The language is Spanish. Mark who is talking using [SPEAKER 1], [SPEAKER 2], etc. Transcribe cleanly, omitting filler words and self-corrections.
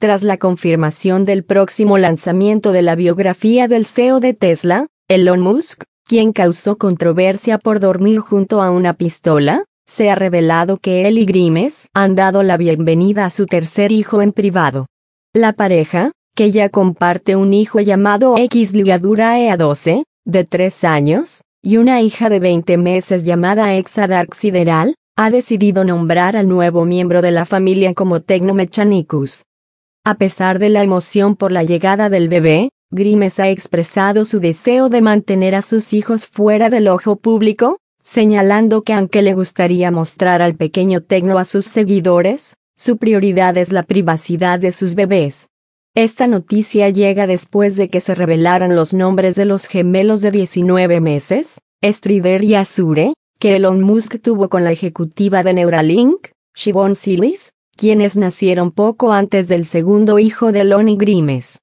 [SPEAKER 1] Tras la confirmación del próximo lanzamiento de la biografía del CEO de Tesla, Elon Musk, quien causó controversia por dormir junto a una pistola, se ha revelado que él y Grimes han dado la bienvenida a su tercer hijo en privado. La pareja, que ya comparte un hijo llamado X ligadura EA12, de 3 años, y una hija de 20 meses llamada Exa Dark Sideral, ha decidido nombrar al nuevo miembro de la familia como Technomechanicus. A pesar de la emoción por la llegada del bebé, Grimes ha expresado su deseo de mantener a sus hijos fuera del ojo público, señalando que aunque le gustaría mostrar al pequeño Tecno a sus seguidores, su prioridad es la privacidad de sus bebés. Esta noticia llega después de que se revelaran los nombres de los gemelos de 19 meses, Strider y Azure, que Elon Musk tuvo con la ejecutiva de Neuralink, Siobhan Silis, quienes nacieron poco antes del segundo hijo de Elon y Grimes.